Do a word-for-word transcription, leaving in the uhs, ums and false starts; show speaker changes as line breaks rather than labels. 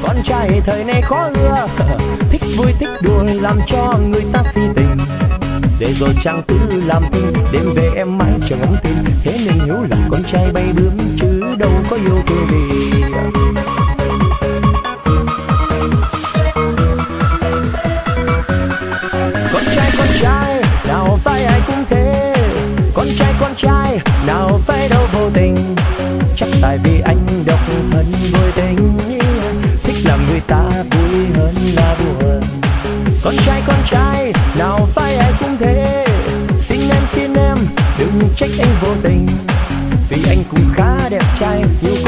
con trai thời này khó ưa, thích vui thích đùa làm cho người ta si tình. Để rồi chàng cứ làm tin đêm về em mãi chờ ngóng tin, thế nên hiếu là con trai bay bướm chứ đâu có yêu thương gì. Con trai con trai nào phải ai cũng thế, con trai con trai nào phải đâu vô tình. Chắc tại vì anh độc thân vô tình, thích làm người ta vui hơn là buồn. Con trai con trai nào phải ai cũng thế, xin em xin em đừng trách anh vô tình, vì anh cũng khá đẹp trai, nhiều